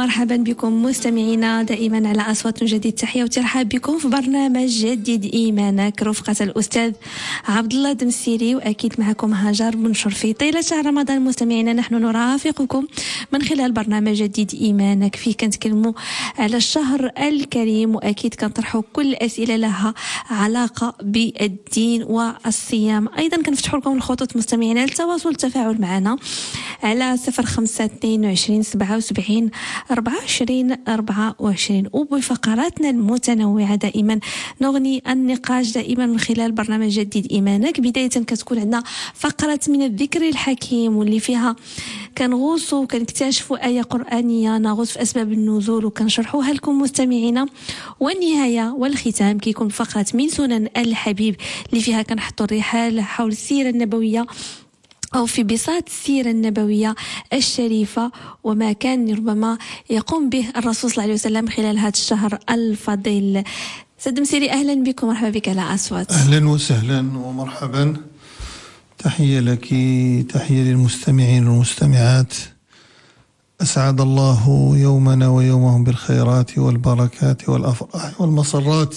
مرحبا بكم مستمعينا دائما على أصوات جديد. تحية وترحاب بكم في برنامج جدد إيمانك رفقة الأستاذ عبد الله دمسيري، وأكيد معكم هاجر بن شرفي. طيلة شهر رمضان مستمعينا نحن نرافقكم من خلال برنامج جدد إيمانك، فيه كنتكلموا على الشهر الكريم، وأكيد كنطرحوا كل الأسئلة لها علاقة بالدين والصيام. أيضا كنفتحوا لكم الخطوط مستمعينا للتواصل والتفاعل معنا على 0522 77 24 24، وبفقراتنا المتنوعة دائما نغني النقاش دائما من خلال برنامج جديد إيمانك. بداية كتكون عندنا فقرة من الذكر الحكيم، واللي فيها كنغوصوا وكنكتشفوا آية قرآنية، نغوص في أسباب النزول وكنشرحوها لكم مستمعينا. والنهاية والختام كيكون فقرة من سنن الحبيب، اللي فيها كنحطوا الرحال حول السيرة النبوية أو في بساط السيرة النبوية الشريفة وما كان ربما يقوم به الرسول صلى الله عليه وسلم خلال هذا الشهر الفضيل. سيد مسيري أهلا بكم، مرحبا بك على أصوات. أهلا وسهلا ومرحبا، تحية لك، تحية للمستمعين والمستمعات. أسعد الله يومنا ويومهم بالخيرات والبركات والأفراح والمسرات،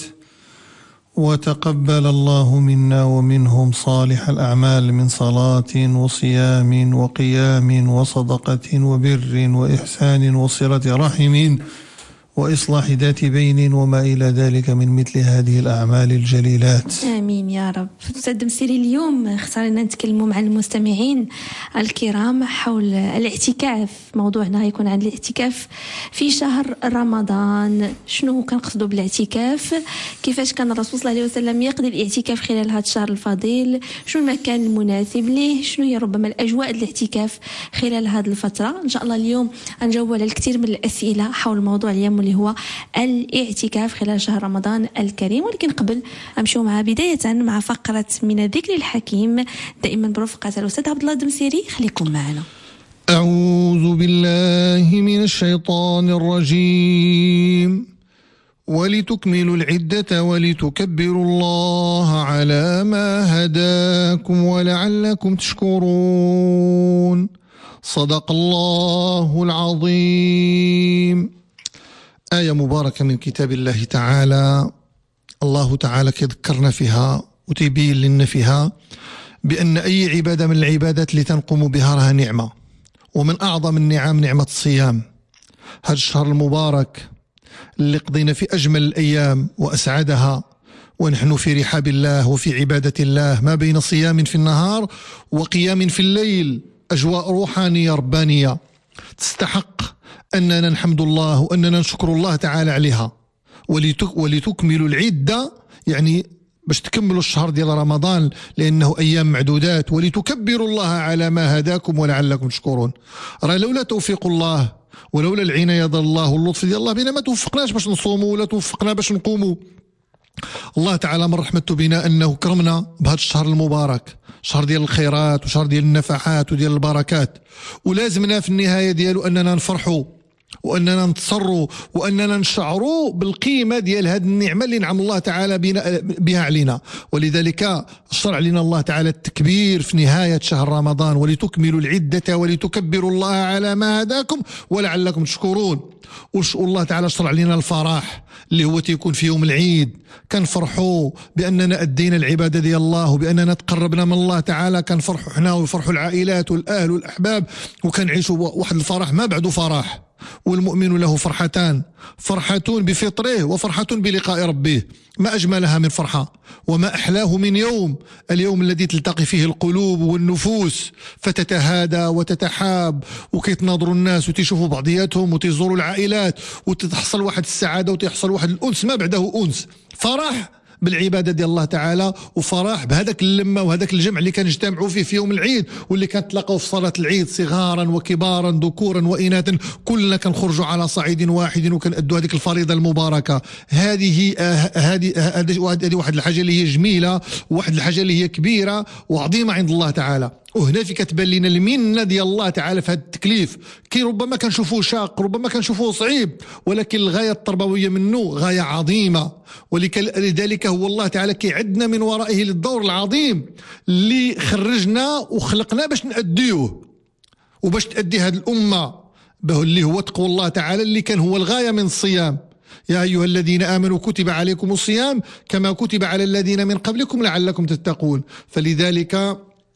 وتقبل الله منا ومنهم صالح الأعمال من صلاة وصيام وقيام وصدقة وبر وإحسان وصلة رحم وإصلاح ذات بين وما إلى ذلك من مثل هذه الأعمال الجليلات. آمين يا رب. أستاذ مسيري، اليوم اختارنا نتكلموا مع المستمعين الكرام حول الاعتكاف. موضوعنا يكون عن الاعتكاف في شهر رمضان. شنو كنقصدوا بالاعتكاف؟ كيفاش كان الرسول صلى الله عليه وسلم يقضي الاعتكاف خلال هذا الشهر الفضيل؟ شنو المكان المناسب ليه؟ شنو هي ربما الأجواء الاعتكاف خلال هذه الفترة؟ إن شاء الله اليوم نجاوب على الكثير من الأسئلة حول موضوع اليوم اللي هو الاعتكاف خلال شهر رمضان الكريم. ولكن قبل أمشوا مع بداية مع فقرة من الذكر الحكيم دائما برفقة الأستاذ عبد الله دمسيري. خليكم معنا. أعوذ بالله من الشيطان الرجيم. ولتكملوا العدة ولتكبروا الله على ما هداكم ولعلكم تشكرون. صدق الله العظيم. آية مباركة من كتاب الله تعالى. الله تعالى كذكرنا فيها وتبين لنا فيها بأن أي عبادة من العبادات اللي تنقوم بها رها نعمة، ومن أعظم النعم نعمة الصيام. هذا الشهر المبارك اللي قضينا في أجمل الأيام وأسعدها ونحن في رحاب الله وفي عبادة الله، ما بين صيام في النهار وقيام في الليل، أجواء روحانية ربانية تستحق أننا نحمد الله وأننا نشكر الله تعالى عليها. ولتكملوا العدة، يعني باش تكملوا الشهر ديال رمضان لأنه أيام معدودات. ولتكبروا الله على ما هداكم ولعلكم تشكرون. راه لولا توفيق الله ولولا العناية ديال الله واللطف ديال الله بنا ما توفقناش باش نصوموا ولا توفقنا باش نقوموا. الله تعالى من رحمته بنا أنه كرمنا بهذا الشهر المبارك، شهر ديال الخيرات وشهر ديال النفحات وديال البركات، ولازمنا في النهاية ديالو أننا نفرحوا وأننا نتصروا وأننا نشعروا بالقيمة ديال هذه النعمة اللي نعم الله تعالى بها علينا. ولذلك شرع لنا الله تعالى التكبير في نهاية شهر رمضان. ولتكملوا العدة ولتكبروا الله على ما هداكم ولعلكم تشكرون. والله تعالى شرع لنا الفرح اللي هو تيكون في يوم العيد، كنفرحوا بأننا أدينا العبادة ديال الله وبأننا تقربنا من الله تعالى. كنفرحوا حنا ويفرحوا العائلات والأهل والأحباب، وكنعيشوا واحد الفرح ما بعده فرح. والمؤمن له فرحتان، فرحة بفطره وفرحة بلقاء ربه. ما أجملها من فرحة وما أحلاه من يوم، اليوم الذي تلتقي فيه القلوب والنفوس فتتهادى وتتحاب، وكيتناظروا الناس وتشوفوا بعضياتهم وتزوروا العائلات وتتحصل واحد السعادة وتحصل واحد الأنس ما بعده أنس. فرح بالعبادة ديال الله تعالى، وفرح بهذاك اللمة وهذاك الجمع اللي كنجتمعوا فيه في يوم العيد، واللي كنتلاقوا في صلاة العيد صغارا وكبارا ذكورا وإناثا، كلنا كنخرجوا على صعيد واحد وكنأدوا هذيك الفريضة المباركة. هذه واحد الحاجة اللي هي جميلة، وواحد الحاجة اللي هي كبيرة وعظيمة عند الله تعالى. وهنا في كتبان لنا المنة ديال الله تعالى في هذا التكليف. كي ربما كنشوفوه شاق، ربما كنشوفوه صعيب، ولكن الغاية التربوية منه غاية عظيمة. ولذلك هو الله تعالى كيعدنا من ورائه للدور العظيم اللي خرجنا وخلقنا باش نأديوه وباش تأدي هذه الأمة اللي هو تقوى الله تعالى اللي كان هو الغاية من الصيام. يا أيها الذين آمنوا كتب عليكم الصيام كما كتب على الذين من قبلكم لعلكم تتقون. فلذلك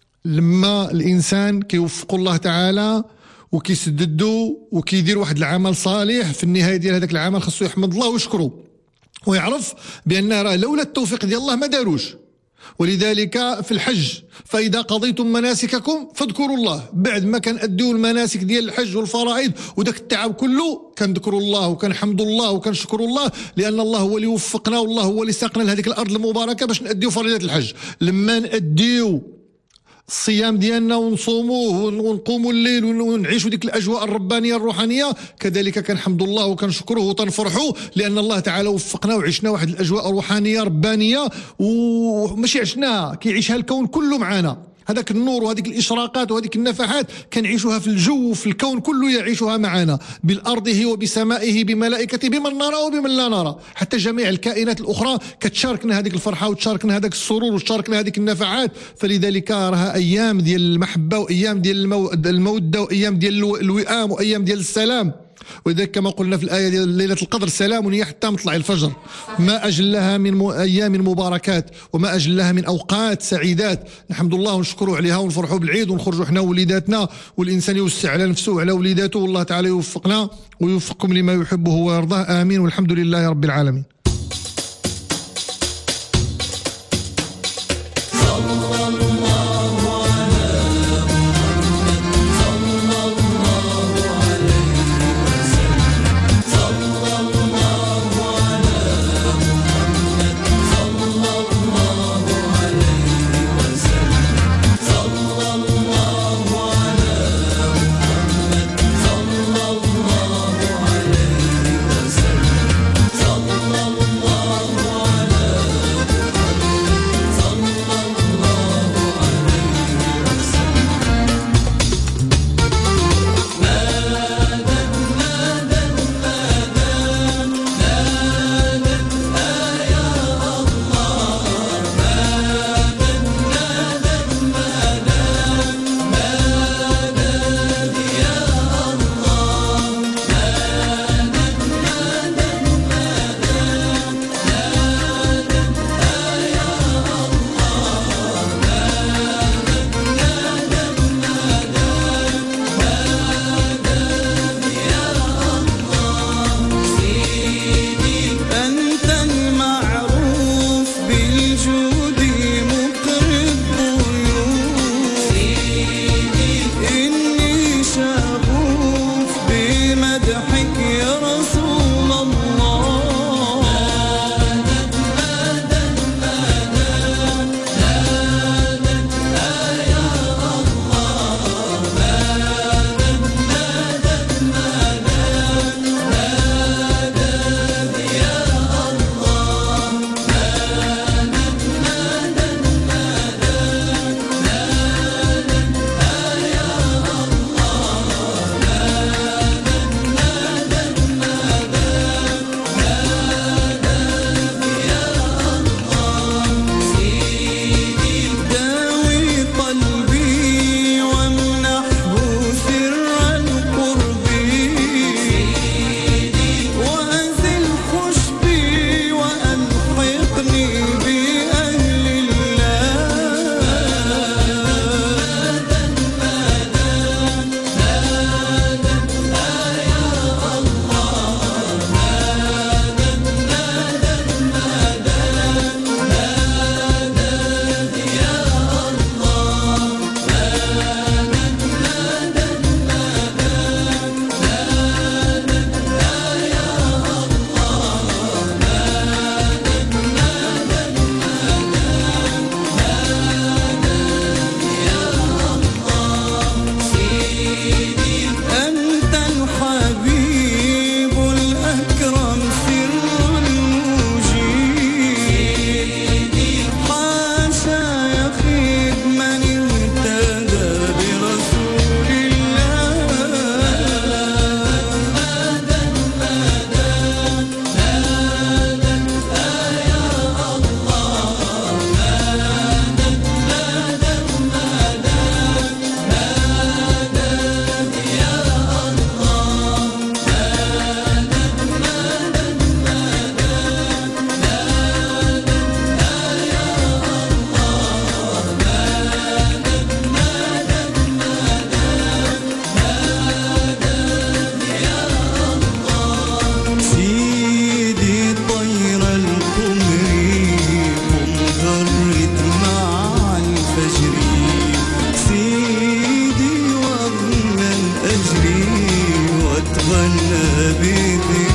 لما الإنسان كيوفق الله تعالى وكيسددو وكيدير واحد العمل صالح، في النهاية ديال هذاك العمل خاصو يحمد الله ويشكره ويعرف بأن راه لولا التوفيق ديال الله ما داروش. ولذلك في الحج فإذا قضيتم مناسككم فاذكروا الله. بعد ما كنأديو المناسك ديال الحج والفرائض وداك التعب كله كنذكروا الله وكنحمد الله وكنشكروا الله، لأن الله هو اللي وفقنا والله هو اللي ساقنا لهذيك الأرض المباركة باش نأديو فريضة الحج. لما نأديو الصيام ديالنا ونصوموه ونقوموا الليل ونعيشوا ديك الاجواء الربانيه الروحانيه، كذلك كنحمد الله وكنشكروه وتنفرحوا لان الله تعالى وفقنا وعشنا واحد الاجواء روحانيه ربانيه وماشي عشناها، كيعيشها الكون كله معنا. هذاك النور وهذيك الاشراقات وهذيك النفحات كنعيشوها في الجو وفي الكون كله يعيشها معنا، بالارضه وبسمائه بملائكته بمن نرى وبمن لا نرى، حتى جميع الكائنات الاخرى كتشاركنا هذيك الفرحه وتشاركنا هذاك السرور وتشاركنا هذيك النفحات. فلذلك راها ايام ديال المحبه وايام ديال الموده وايام ديال الوئام وايام ديال السلام. ولذلك كما قلنا في الآية ديال ليلة القدر سلام هي حتى مطلع الفجر، ما أجلها من أيام مباركات وما أجلها من أوقات سعيدات نحمد الله ونشكره عليها ونفرحوا بالعيد ونخرجوا احنا ووليداتنا، والإنسان يوسع على نفسه وعلى وليداته، والله تعالى يوفقنا ويوفقكم لما يحبه ويرضاه. آمين والحمد لله رب العالمين. الله أجري سيدي وأظلم أجري وأتغنى بذكر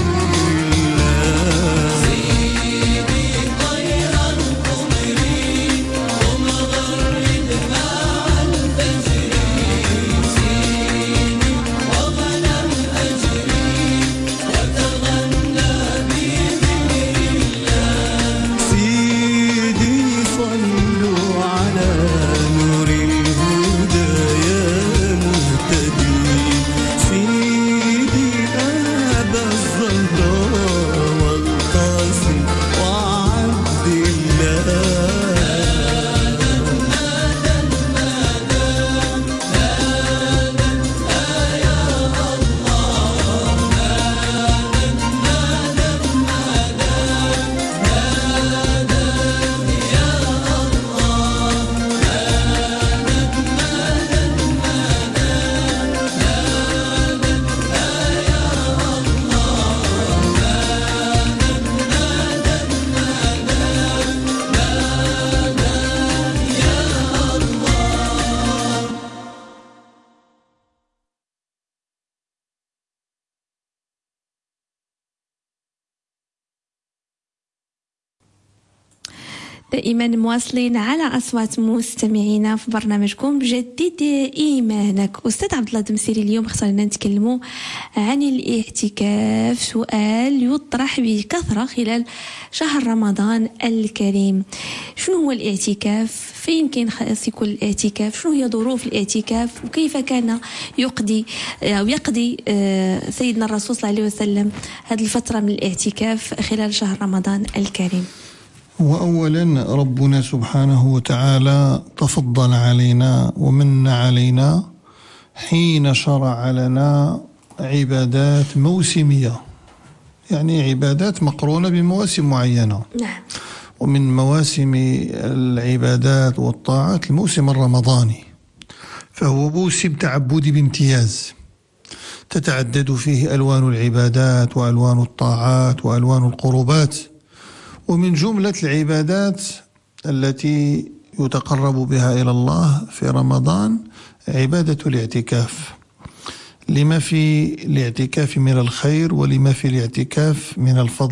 دائما مواصلين على أصوات مستمعينا في برنامجكم جدد إيمانك. أستاذ عبد الله الدمسيري، اليوم اخترنا نتكلموا عن الاعتكاف، سؤال يطرح بكثرة خلال شهر رمضان الكريم. شنو هو الاعتكاف؟ فين كاين خاص يكون الاعتكاف؟ شنو هي ظروف الاعتكاف؟ وكيف كان يقضي سيدنا الرسول صلى الله عليه وسلم هذه الفترة من الاعتكاف خلال شهر رمضان الكريم؟ وأولا ربنا سبحانه وتعالى تفضل علينا ومن علينا حين شرع لنا عبادات موسمية، يعني عبادات مقرونة بمواسم معينة. نعم. ومن مواسم العبادات والطاعات الموسم الرمضاني، فهو موسم تعبدي بامتياز تتعدد فيه ألوان العبادات وألوان الطاعات وألوان القربات. ومن جملة العبادات التي يتقرب بها إلى الله في رمضان عبادة الاعتكاف، لما في الاعتكاف من الخير ولما في الاعتكاف من الفضل.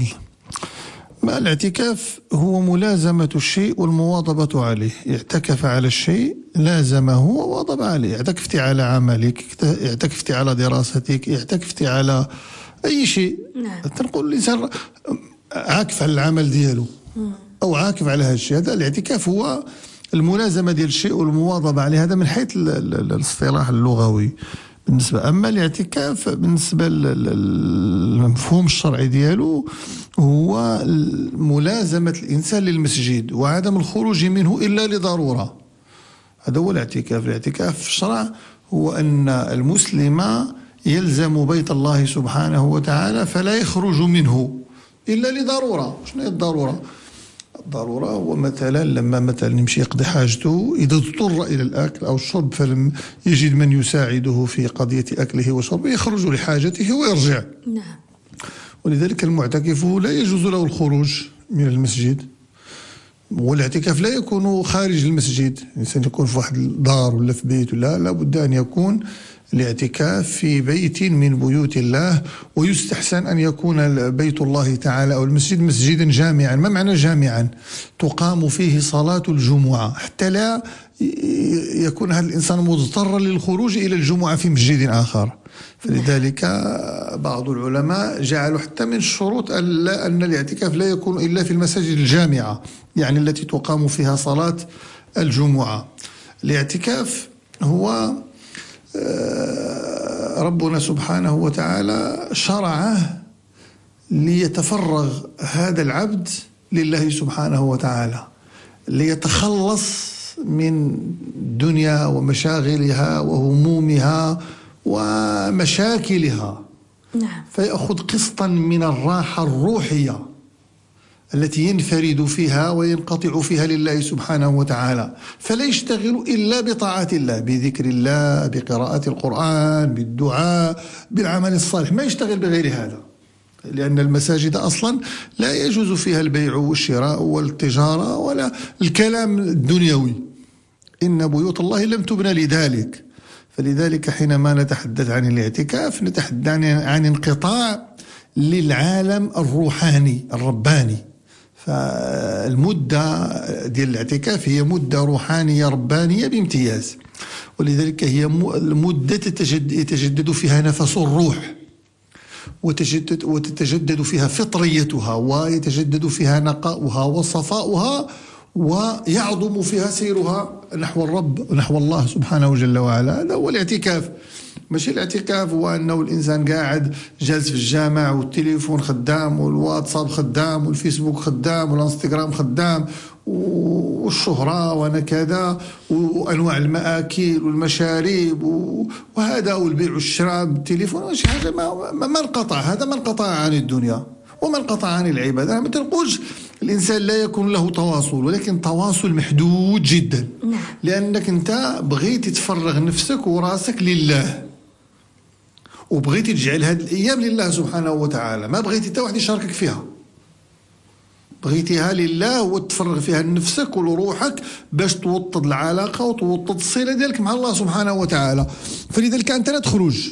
ما الاعتكاف هو ملازمة الشيء والمواظبة عليه. اعتكف على الشيء لازمه وواظب عليه. اعتكفت على عملك، اعتكفت على دراستك، اعتكفت على أي شيء. نعم. تنقول الإنسان عاكف على العمل دياله أو عاكف على هذا الشيء. هذا الاعتكاف هو الملازمة ديال الشيء والمواظبة عليه، هذا من حيث الاصطلاح اللغوي بالنسبة. أما الاعتكاف بالنسبة للمفهوم الشرعي دياله هو ملازمة الإنسان للمسجد وعدم الخروج منه إلا لضرورة. هذا هو الاعتكاف. الاعتكاف في الشرع هو أن المسلم يلزم بيت الله سبحانه وتعالى فلا يخرج منه إلا لضرورة. شنو هي الضرورة؟ الضرورة هو مثلا لما مثلا يمشي يقضي حاجته، إذا اضطر إلى الأكل أو الشرب فلم يجد من يساعده في قضية أكله وشربه يخرج لحاجته ويرجع. نعم. ولذلك المعتكف لا يجوز له الخروج من المسجد، والاعتكاف لا يكون خارج المسجد. الإنسان يكون في واحد الدار ولا في بيت، لا بد أن يكون الاعتكاف في بيت من بيوت الله. ويستحسن أن يكون بيت الله تعالى أو المسجد مسجدا جامعا. ما معنى جامعا؟ تقام فيه صلاة الجمعة حتى لا يكون هذا الإنسان مضطرا للخروج إلى الجمعة في مسجد آخر. فلذلك بعض العلماء جعلوا حتى من الشروط أن الاعتكاف لا يكون إلا في المساجد الجامعة، يعني التي تقام فيها صلاة الجمعة. الاعتكاف هو ربنا سبحانه وتعالى شرعه ليتفرغ هذا العبد لله سبحانه وتعالى، ليتخلص من الدنيا ومشاغلها وهمومها ومشاكلها. نعم. فيأخذ قسطا من الراحة الروحية التي ينفرد فيها وينقطع فيها لله سبحانه وتعالى، فلا يشتغل إلا بطاعة الله، بذكر الله، بقراءة القرآن، بالدعاء، بالعمل الصالح. ما يشتغل بغير هذا، لأن المساجد أصلا لا يجوز فيها البيع والشراء والتجارة ولا الكلام الدنيوي. إن بيوت الله لم تبنى لذلك. فلذلك حينما نتحدث عن الاعتكاف نتحدث عن انقطاع للعالم الروحاني الرباني. فالمدة ديال الاعتكاف هي مدة روحانية ربانية بامتياز، ولذلك هي مدة يتجدد فيها نفس الروح، وتتجدد فيها فطريتها، ويتجدد فيها نقاؤها وصفاؤها، ويعظم فيها سيرها نحو الرب ونحو الله سبحانه جل وعلا. هذا هو الاعتكاف. ماشي الاعتكاف هو أنه الإنسان قاعد جالس في الجامع والتليفون خدام والواتساب خدام والفيسبوك خدام والانستغرام خدام والشهرة وأنا كذا وأنواع المآكل والمشاريب وهذا والبيع والشراء بالتليفون. ماشي حاجة ما انقطع، هذا ما انقطع عن الدنيا وما انقطع عن العبادة. ما تنقولش الإنسان لا يكون له تواصل، ولكن تواصل محدود جدا، لأنك أنت بغيتي تفرغ نفسك وراسك لله، وبغيتي تجعل هذه الأيام لله سبحانه وتعالى، ما بغيتي حتى واحد يشاركك فيها، بغيتيها لله وتفرغ فيها نفسك ولروحك باش توطد العلاقة وتوطد الصلة ديالك مع الله سبحانه وتعالى. فلذلك أنت لا تخرج،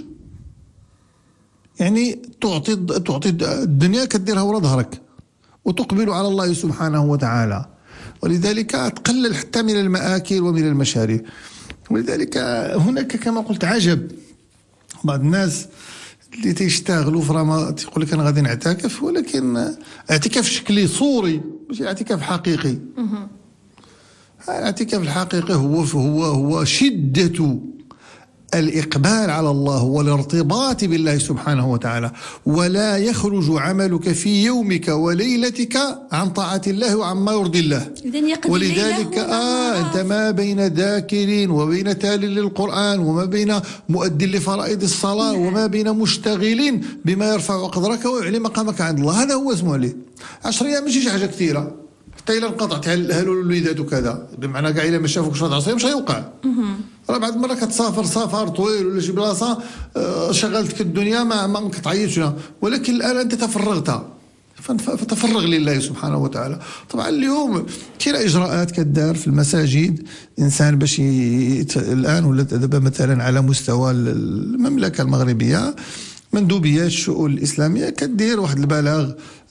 يعني تعطي الدنيا كديرها ورا ظهرك وتقبل على الله سبحانه وتعالى، ولذلك تقلل حتى من المآكل ومن المشارب. ولذلك هناك كما قلت عجب بعض الناس اللي تيشتغلوا في رمضان تيقول لك انا غادي نعتكف، ولكن اعتكاف شكلي صوري ماشي اعتكاف حقيقي. الاعتكاف الحقيقي هو شدة الإقبال على الله والارتباط بالله سبحانه وتعالى، ولا يخرج عملك في يومك وليلتك عن طاعة الله وعما يرضي الله. ولذلك أنت ما بين ذاكر وبين تال للقرآن وما بين مؤد لفرائض الصلاة وما بين مشتغل بما يرفع قدرك ويعلي مقامك عند الله، هذا هو اسمه عليه. 10 أيام ماشي شي حاجة كثيرة، حتى إلا انقطعت هلو الوليدات وكذا، بمعنى كاع إلا ما شافوك شهر 10 أيام مش غيوقع. راه بعد مرة كتسافر سفر طويل ولا شي بلاصة شغلتك الدنيا ما كتعيطش، ولكن الآن أنت تفرغتها، فتفرغ لله سبحانه وتعالى. طبعا اليوم كاين إجراءات كدار في المساجد، إنسان باش الآن ولا دابا مثلا على مستوى المملكة المغربية مندوبيات الشؤون الإسلامية كدير واحد البلاغ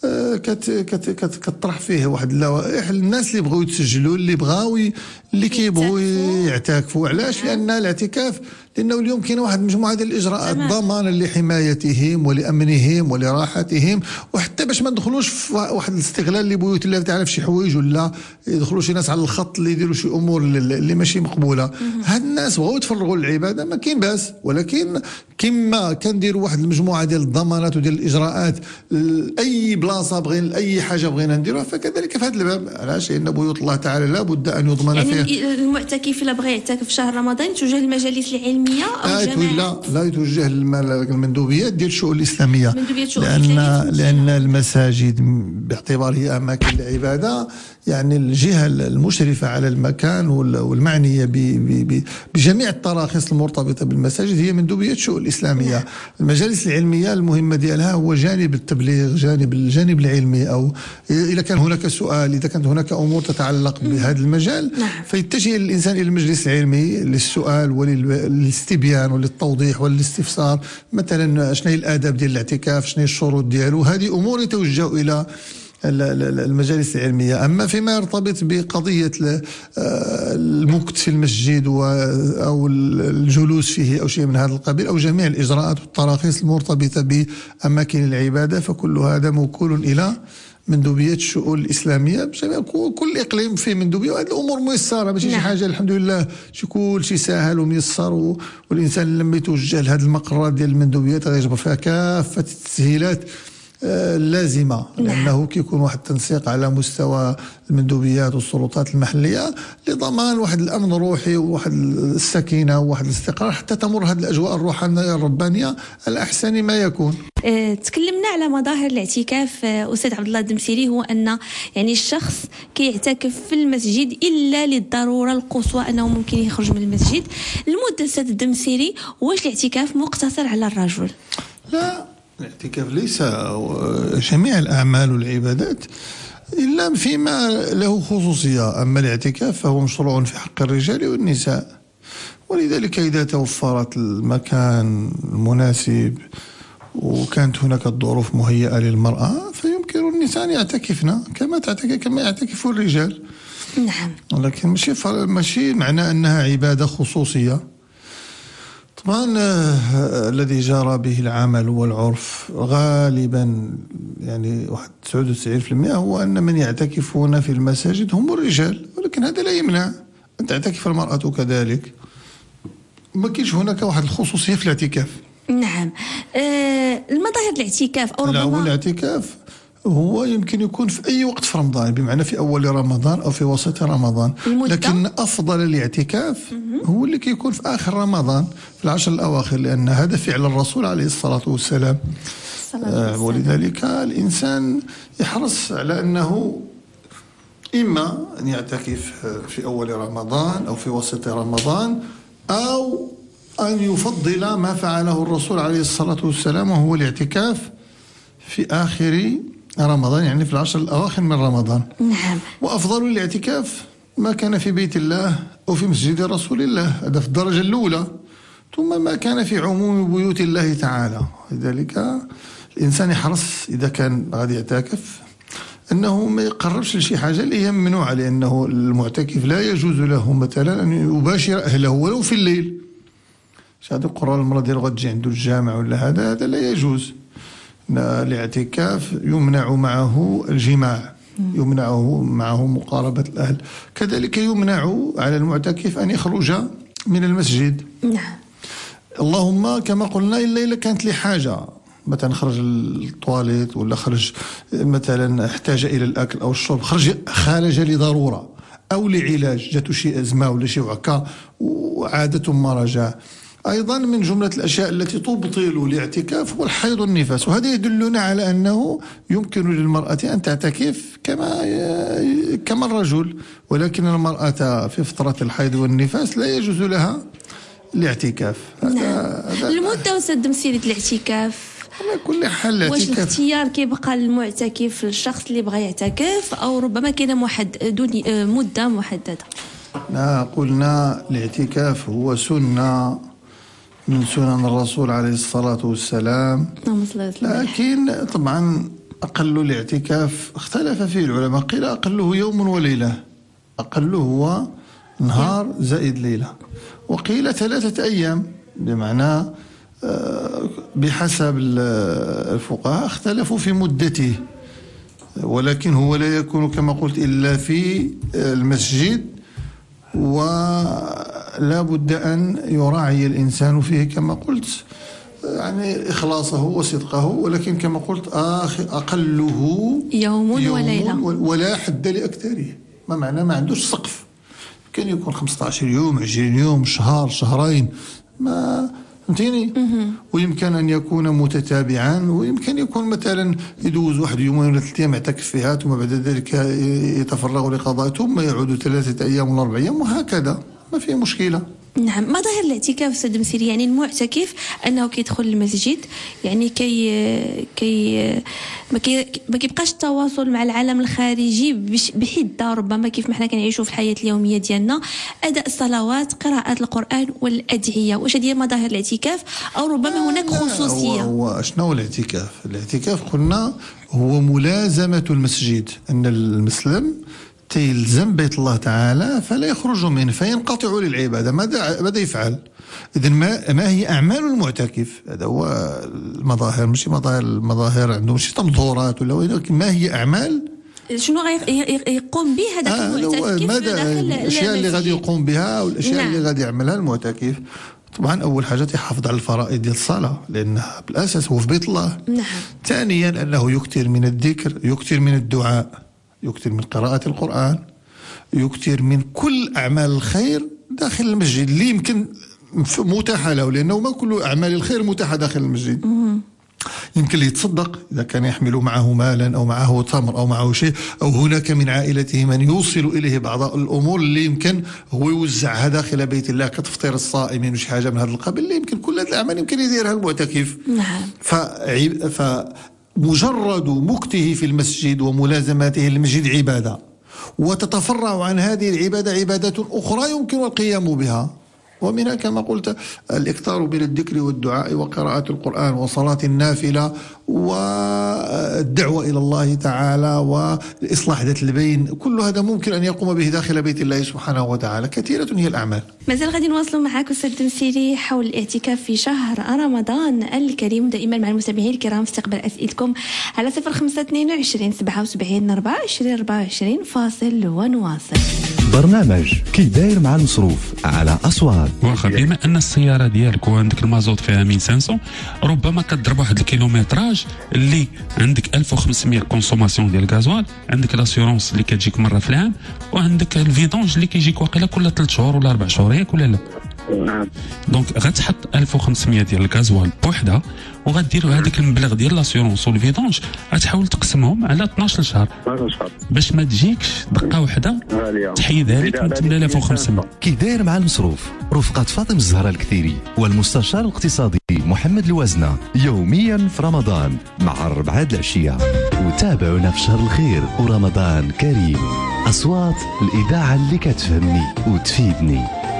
كتطرح فيه واحد اللوائح للناس اللي بغاو يتسجلوا، اللي كيبغوا يعتكفوا. علاش؟ لأن الاعتكاف لأنه اليوم كاين واحد مجموعة ديال الإجراءات ضمانا لحمايتهم ولأمنهم ولراحتهم، وحتى باش ما ندخلوش في واحد الاستغلال لبيوت الله تعالى في شي حوايج، ولا يدخلوا شي ناس على الخط اللي يديروا شي أمور اللي ماشي مقبولة. هاد الناس بغاو يتفرغوا للعبادة ما كاين باس، ولكن كما كنديروا واحد المجموعة ديال الضمانات وديال الإجراءات أي بلاصة بغينا أي حاجة بغينا نديروها، فكذلك في هذا الباب. علاش؟ لأن بيوت الله تعالى لابد أن يضمن يعني فيها. المعتكف إلا بغى يعتكف في شهر رمضان يتوجه للمجالس العلمية أو لا يتوجه المندوبيات ديال الشؤون الإسلامية، لأن المساجد باعتبارها أماكن العبادة، يعني الجهة المشرفة على المكان والمعنية بجميع التراخيص المرتبطة بالمساجد هي مندوبية الشؤون الإسلامية. المجالس العلمية المهمة ديالها هو جانب التبليغ، الجانب العلمي، أو إذا كان هناك سؤال، إذا كانت هناك أمور تتعلق بهذا المجال فيتجه الإنسان إلى المجلس العلمي للسؤال وللاستبيان وللتوضيح والاستفسار. مثلا شنو هي الآداب ديال الاعتكاف، شنو هي الشروط ديالو، هذه أمور يتوجه إلى المجالس العلمية. أما فيما يرتبط بقضية المكث في المسجد أو الجلوس فيه أو شيء من هذا القبيل، أو جميع الإجراءات والتراخيص المرتبطة بأماكن العبادة، فكل هذا موكول إلى مندوبيات الشؤون الإسلامية. كل إقليم فيه مندوبية، وهذه الأمور ميسرة ماشي شي حاجة، الحمد لله كل شيء سهل وميسر. والإنسان لما يتوجه لهذه المقرات ديال المندوبيات غيجبر فيها كافة التسهيلات اللازمة، لأنه كيكون واحد التنسيق على مستوى المندوبيات والسلطات المحلية لضمان واحد الأمن الروحي وواحد السكينة وواحد الاستقرار، حتى تمر هذه الأجواء الروحانية الربانية الأحسن ما يكون. تكلمنا على مظاهر الاعتكاف أستاذ عبد الله الدمسيري، هو أن يعني الشخص كيعتكف في المسجد إلا للضرورة القصوى أنه ممكن يخرج من المسجد. المدة أستاذ الدمسيري، واش الاعتكاف مقتصر على الرجل؟ لا، الاعتكاف ليس جميع الأعمال والعبادات إلا فيما له خصوصية. أما الاعتكاف فهو مشروع في حق الرجال والنساء، ولذلك إذا توفرت المكان المناسب وكانت هناك الظروف مهيئة للمرأة فيمكن النساء أن يعتكفن كما يعتكف الرجال. نعم. ولكن ماشي معنى أنها عبادة خصوصية. طبعا الذي جرى به العمل والعرف غالبا يعني 99% هو أن من يعتكفون في المساجد هم الرجال، ولكن هذا لا يمنع أن تعتكف المرأة كذلك. ما كاينش هناك واحد الخصوصية في الاعتكاف. نعم. المظاهر الاعتكاف أو ربما هو الاعتكاف هو يمكن يكون في أي وقت في رمضان، بمعنى في أول رمضان أو في وسط رمضان، لكن أفضل الاعتكاف هو اللي كيكون في آخر رمضان في العشر الأواخر، لأن هذا فعل الرسول عليه الصلاة والسلام. ولذلك الإنسان يحرص على أنه إما أن يعتكف في أول رمضان أو في وسط رمضان، أو أن يفضل ما فعله الرسول عليه الصلاة والسلام وهو الاعتكاف في آخر رمضان، يعني في العشر الأواخر من رمضان. نعم. وأفضل الاعتكاف ما كان في بيت الله أو في مسجد رسول الله، هذا في الدرجة الأولى، ثم ما كان في عموم بيوت الله تعالى. لذلك الإنسان يحرص إذا كان غادي يعتكف أنه ما يقربش لشي حاجة اللي هي ممنوعة، لأنه المعتكف لا يجوز له مثلا أن يباشر أهله ولو في الليل. هذا القرار المرة ديالو غتجي عنده الجامع ولا هذا لا يجوز. الاعتكاف يمنع معه الجماع، يمنع معه مقاربة الأهل، كذلك يمنع على المعتكف أن يخرج من المسجد. نعم. اللهم كما قلنا إلا إذا كانت لحاجة، مثلا خرج الطواليت ولا خرج مثلا احتاج إلى الأكل أو الشرب، خرج لضرورة أو لعلاج، جاته شي أزمة ولا شي وعكة وعادة ثم رجع. أيضا من جملة الأشياء التي تبطل الاعتكاف هو الحيض والنفاس، وهذا يدلنا على أنه يمكن للمرأة أن تعتكف كما الرجل، ولكن المرأة في فترة الحيض والنفاس لا يجوز لها الاعتكاف. هذا المدة أستاذ مسيرة الاعتكاف على كل حال الاعتكاف، واش الاختيار كيبقى للمعتكف الشخص اللي بغى يعتكف، أو ربما كاين مدة محددة؟ قلنا الاعتكاف هو سنة من سنن الرسول عليه الصلاة والسلام، لكن طبعا أقل الاعتكاف اختلف فيه العلماء، قيل أقله يوم وليلة، أقله هو نهار زائد ليلة، وقيل 3 أيام، بمعنى بحسب الفقهاء اختلفوا في مدته، ولكن هو لا يكون كما قلت إلا في المسجد، ولا بد أن يراعي الإنسان فيه كما قلت يعني إخلاصه وصدقه، ولكن كما قلت أقله يوم وليلة، ولا حد لأكثره. ما معنى ما عندوش سقف، كان يكون 15 يوم 20 يوم شهر شهرين، ما فهمتيني. ويمكن أن يكون متتابعا، ويمكن يكون مثلا يدوز 1 يومين ولا 3 أيام يعتكف فيها، ثم بعد ذلك يتفرغ لقضاء، ثم يعود 3 أيام ولا 4 أيام، وهكذا ما في مشكلة. نعم. مظاهر الاعتكاف أستاذ مسيري، يعني المعتكف أنه كيدخل المسجد، يعني ما كيبقاش التواصل مع العالم الخارجي بحدة، ربما كيف ما حنا كنعيشوا في الحياة اليومية ديالنا، أداء الصلوات، قراءة القرآن والأدعية. واش هذه مظاهر الاعتكاف أو ربما هناك خصوصية؟ هو شنو الاعتكاف؟ الاعتكاف قلنا هو ملازمة المسجد، أن المسلم يلزم بيت الله تعالى فلا يخرج منه، فينقطع للعبادة. ماذا يفعل؟ إذن ما هي أعمال المعتكف؟ هذا هو المظاهر، ماشي المظاهر عندهم شي تمظهرات ولا، ولكن ما هي أعمال شنو يقوم به هذاك المعتكف ماذا الأشياء اللي غادي يقوم بها والأشياء اللي غادي يعملها المعتكف. طبعا أول حاجة يحافظ على الفرائض ديال الصلاة، لأنها بالأساس هو في بيت الله. نعم. ثانيا أنه يكثر من الذكر، يكثر من الدعاء، يكثر من قراءة القرآن، يكثر من كل أعمال الخير داخل المسجد اللي يمكن متاحة له، لأنه ما كل أعمال الخير متاحة داخل المسجد. يمكن لي يتصدق إذا كان يحمل معه مالا أو معه تمر أو معه شيء، أو هناك من عائلته من يوصل إليه بعض الأمور اللي يمكن هو يوزعها داخل بيت الله كتفطير الصائمين وشي حاجة من هذا القبيل، اللي يمكن كل هذه الأعمال يمكن يديرها المعتكف. نعم. مجرد مكته في المسجد وملازمته للمسجد عبادة، وتتفرع عن هذه العبادة عبادات أخرى يمكن القيام بها، ومنها كما قلت الإكثار من الذكر والدعاء وقراءة القرآن وصلاة النافلة والدعوة إلى الله تعالى وإصلاح ذات البين. كل هذا ممكن أن يقوم به داخل بيت الله سبحانه وتعالى. كثيرة هي الأعمال. مازال غادي نواصلوا معك أستاذ دمسيري حول الاعتكاف في شهر رمضان الكريم، دائما مع المستمعين الكرام في استقبال أسئلتكم على 0522 77 24 24 فاصل ونواصل. برنامج كي داير مع المصروف على أصوات. واخا بما ان السياره ديالك وعندك المازوت فيها 1500 ربما كتضرب واحد الكيلومتراج اللي عندك 1500 كونسوماسيون ديال الغازوال، عندك لاسيورونس اللي كتجيك مره في العام، وعندك الفيدونج اللي كيجيك واقيلا كل 3 شهور ولا 4 شهور، ياك ولا لا؟ نعم. دونك غتحط 1500 ديال الغازوال بوحده، وغديروا هذاك المبلغ ديال لاسيورونس والفيدونج غتحاول تقسمهم على 12 شهر باش ما تجيكش دقه واحده تحيدها لك من 8500. كي داير مع المصروف رفقة فاطمة الزهراء الكثيري والمستشار الاقتصادي محمد الوزنة، يوميا في رمضان مع 4 العشية. وتابعونا في شهر الخير ورمضان كريم. أصوات الإذاعة اللي كتفهمني وتفيدني.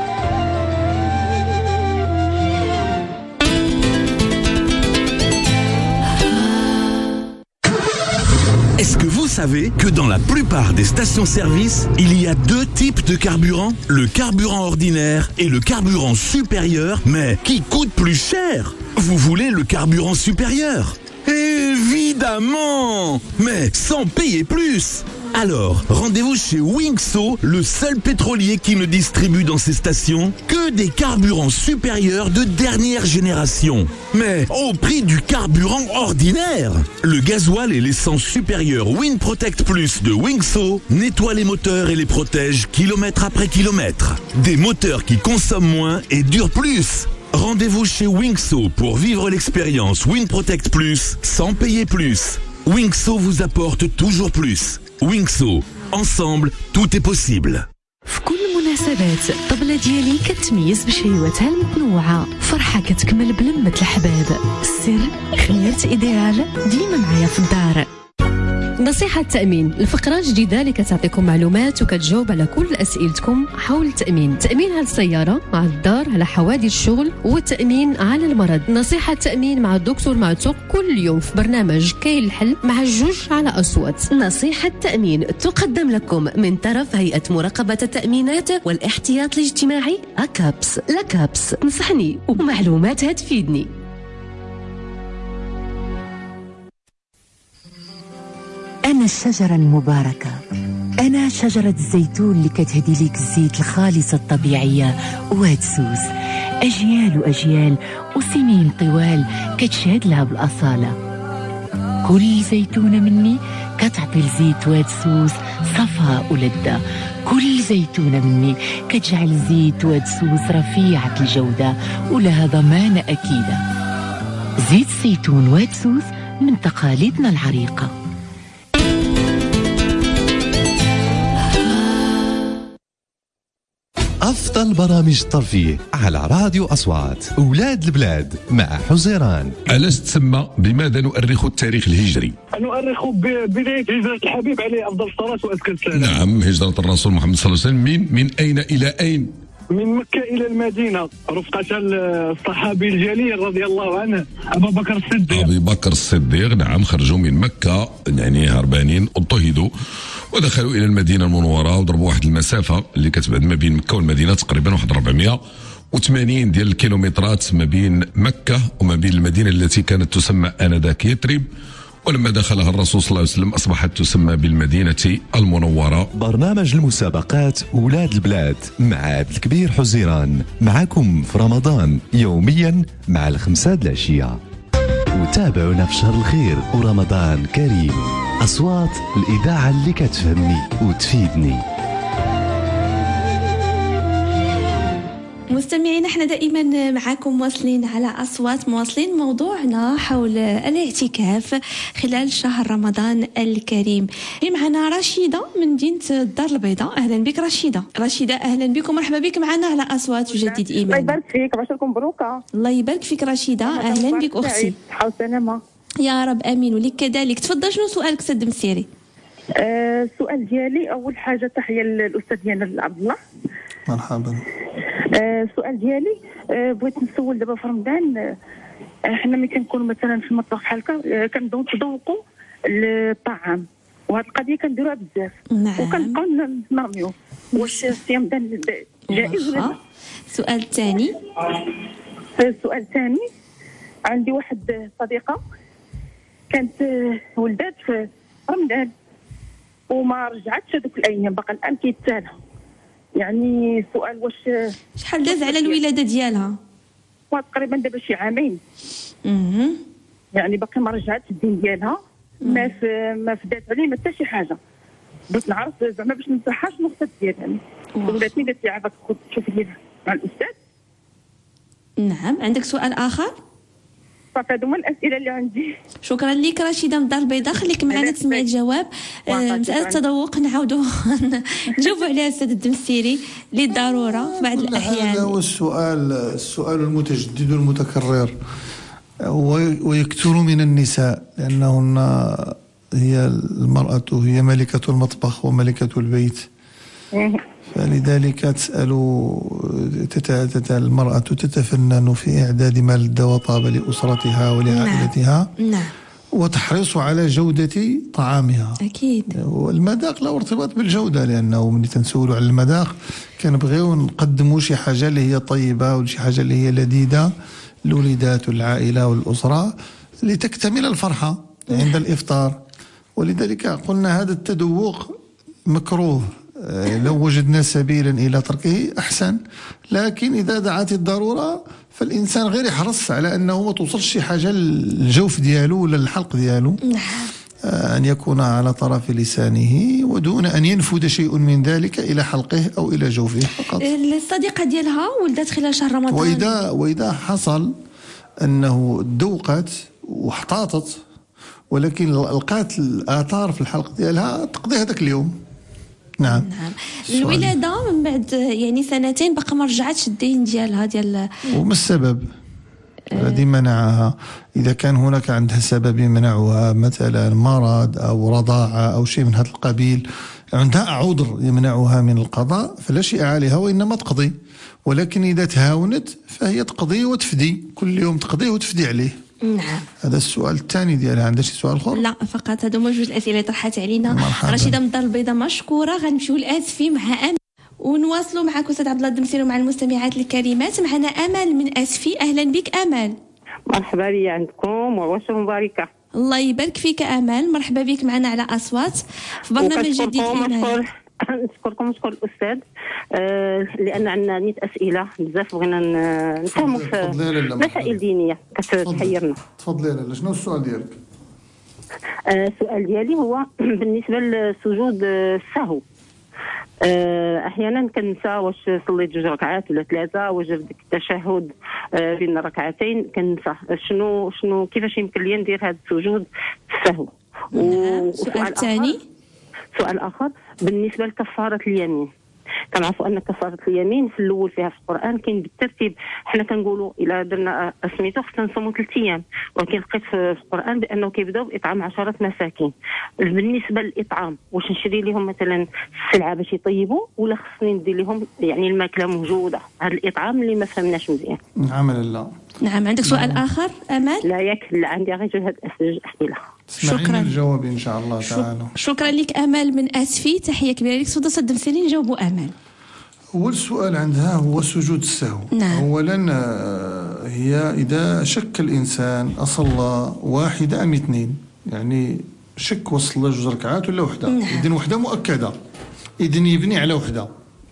Est-ce que vous savez que dans la plupart des stations-service, il y a 2 types de carburant, le carburant ordinaire et le carburant supérieur, mais qui coûte plus cher? Vous voulez le carburant supérieur? Évidemment! Mais sans payer plus! Alors, rendez-vous chez Wingso, le seul pétrolier qui ne distribue dans ses stations que des carburants supérieurs de dernière génération. Mais au prix du carburant ordinaire. Le gasoil et l'essence supérieure WinProtect Plus de Wingso nettoient les moteurs et les protègent kilomètre après kilomètre. Des moteurs qui consomment moins et durent plus. Rendez-vous chez Wingso pour vivre l'expérience WinProtect Plus sans payer plus. Wingso vous apporte toujours plus. Wingso, ensemble, tout est possible. في كل المناسبات الطبلة ديالي كتميز بشهيواتها المتنوعة، فرحة كتكمل بلمة الحباب، السر خيرت إيديال ديما معايا في الدار. نصيحة التأمين، الفقرة الجديدة اللي كتعطيكم معلومات وكتجاوب على كل أسئلتكم حول التأمين، تأمين على السيارة، على الدار، على حوادث الشغل، والتأمين على المرض. نصيحة التأمين مع الدكتور معتوق كل يوم في برنامج كاين الحل مع الجوج على أصوات. نصيحة التأمين تقدم لكم من طرف هيئة مراقبة التأمينات والاحتياط الاجتماعي أكابس. لكابس تنصحني ومعلوماتها تفيدني. أنا الشجرة المباركة، أنا شجرة الزيتون اللي كتهدي ليك الزيت الخالصة الطبيعية وادسوس. أجيال وأجيال وسنين طوال كتشهد لها بالأصالة. كل زيتونة مني كتعطي الزيت وادسوس صفاء ولذة. كل زيتونة مني كتجعل زيت وادسوس رفيعة الجودة ولها ضمانة أكيدة. زيت زيتون وادسوس من تقاليدنا العريقة. أفضل برامج الترفيه على راديو أصوات. أولاد البلاد مع حزيران. علاش تسمى بماذا نؤرخ التاريخ الهجري؟ نؤرخ ببداية هجرة الحبيب عليه أفضل الصلاة وأزكى السلام. نعم، هجرة الرسول محمد صلى الله عليه وسلم من أين إلى أين؟ من مكة إلى المدينة رفقة الصحابي الجليل رضي الله عنه أبو بكر الصديق. أبي بكر الصديق، نعم، خرجوا من مكة يعني هربانين، اضطهدوا ودخلوا إلى المدينة المنورة وضربوا واحد المسافة اللي كتبعد ما بين مكة والمدينة تقريبا واحد 480 ديال الكيلومترات ما بين مكة وما بين المدينة التي كانت تسمى آنذاك يثرب، ولما دخلها الرسول صلى الله عليه وسلم أصبحت تسمى بالمدينة المنورة. برنامج المسابقات أولاد البلاد مع عبد الكبير حزيران، معكم في رمضان يوميا مع 5 العشية. وتابعونا في شهر الخير ورمضان كريم. أصوات الإذاعة اللي كتفهمني وتفيدني. مستمعين، احنا دائما معاكم مواصلين على أصوات، مواصلين موضوعنا حول الاعتكاف خلال شهر رمضان الكريم. معنا رشيدة من مدينة الدار البيضاء. أهلا بك رشيدة، أهلا بك ومرحبا بك معنا على أصوات تجدد إيمان. الله يبارك فيك، عشركم مبروكة. الله يبارك فيك رشيدة، أهلا بك أختي. صحة وسلامة. يا رب امين ولك كذلك. تفضل، شنو سؤالك سيد المسيري؟ السؤال ديالي اول حاجه تحيه للاستاذ ديالنا عبد الله. مرحبا. السؤال ديالي بغيت نسول دابا في رمضان، حنا ملي كنكونوا مثلا في المطبخ بحال هكا كنذوقوا الطعام، وهذه القضيه كنديروها بزاف. نعم. وكنبقاو نرميو. واش الصيام جائز ولا لا؟ السؤال الثاني. السؤال الثاني، عندي واحد صديقه كانت ولدات في رمضان وما رجعتش هذوك الايام، باقا الان كيتسالها. يعني السؤال واش شحال داز على الولاده ديالها؟ تقريبا دابا شي عامين. يعني باقي ما رجعتش الدين ديالها، ما فدات عليه ما حتى شي حاجه. بغيت نعرف زعما باش ننصحها شنو الخطه ديالها. ولاتني قالت لي عافاك تشوفي لي مع الاستاذ. نعم. عندك سؤال اخر؟ صافي، هادو هما الاسئله اللي عندي. شكرا لك رشيده من الدار البيضاء، خليك معنا تسمع الجواب. مساله التذوق نعاودوا نجاوبوا عليها السيد الدمسيري للضروره في بعض الاحيان. هذا هو السؤال المتجدد والمتكرر، ويكثر من النساء، لأنهن هي المرأة هي ملكة المطبخ وملكة البيت، فلذلك تسأل المرأة تتفنن في إعداد ما لذ وطاب لأسرتها ولعائلتها. نعم. وتحرص على جودة طعامها. أكيد. والمذاق له ارتباط بالجودة، لأنه ملي تنسولوا على المذاق كنبغيو نقدموا شي حاجة اللي هي طيبة وشي حاجة اللي هي لذيذة الوليدات والعائلة والأسرة لتكتمل الفرحة عند الإفطار. ولذلك قلنا هذا التذوق مكروه، لو وجدنا سبيلا إلى تركه أحسن، لكن إذا دعت الضرورة فالإنسان غير يحرص على أنه ما توصلش شي حاجة للجوف ديالو ولا الحلق ديالو. أن يكون على طرف لسانه ودون أن ينفذ شيء من ذلك إلى حلقه أو إلى جوفه فقط. الصديقة ديالها ولدت خلال شهر رمضان، وإذا حصل أنه ذوقت واحتاطت ولكن لقات الآثار في الحلق ديالها تقضي هذاك اليوم. نعم. الولادة من بعد يعني سنتين بقى ما رجعتش الدين ديالها ديال. وما السبب الذي منعها؟ إذا كان هناك عندها سبب يمنعها، مثلا مرض أو رضاعة أو شيء من هذا القبيل، عندها عذر يمنعها من القضاء، فلا شيء عليها وإنما تقضي. ولكن إذا تهاونت فهي تقضي وتفدي، كل يوم تقضي وتفدي عليه. نعم. هذا السؤال الثاني ديالها. عندها شي سؤال اخر؟ لا، فقط هذو جوج الاسئله اللي طرحت علينا. رشيده من الدار البيضاء مشكوره. غنمشيو لاسفي مع امل ونواصلوا معك استاذ عبد الله الدمسيري ومع المستمعات الكريمات. معنا امل من اسفي. اهلا بك امل. مرحبا بي عندكم وعواشر مباركه. الله يبارك فيك امل، مرحبا بك معنا على اصوات في برنامج جديد. نشكركم ونشكر الاستاذ لان عندنا نيت اسئله بزاف بغينا نفهموا في مسائل دينيه كتحيرنا. تفضلي لاله. شنو السؤال ديالك؟ السؤال ديالي هو بالنسبه لسجود السهو. احيانا كنسى واش صليت 2 ركعات ولا 3، وجد ديك التشهد بين الركعتين كنسى. شنو كيفاش يمكن لي ندير هذا السجود السهو؟ السؤال الثاني. سؤال اخر بالنسبه لكفاره اليمين. كنعرفوا ان كفاره اليمين في الاول فيها في القران كاين بالترتيب. حنا كنقولوا الا درنا سميتو خصنا نصوموا 3 ايام، ولكن لقيت في القران بانه كيبداو باطعام 10 مساكين. بالنسبه للاطعام واش نشري لهم مثلا السلعه باش يطيبوا، ولا خصني ندير لهم يعني الماكله موجوده؟ هذا الاطعام اللي ما فهمناش مزيان. نعم لا. نعم. عندك سؤال اخر امل؟ لا ياك، لا عندي غير هاد الاسئله. شكرا. الجواب ان شاء الله تعالى. شكرا لك امل من اسفي، تحيه كبيره لك. صدى صد مسيرين نجاوبوا امل. أول سؤال عندها هو سجود السهو. نعم. أولا هي إذا شك الإنسان أصلى 1 أم 2، يعني شك وصل 2 ركعات ولا 1، إذن 1 مؤكدة، إذن يبني على 1،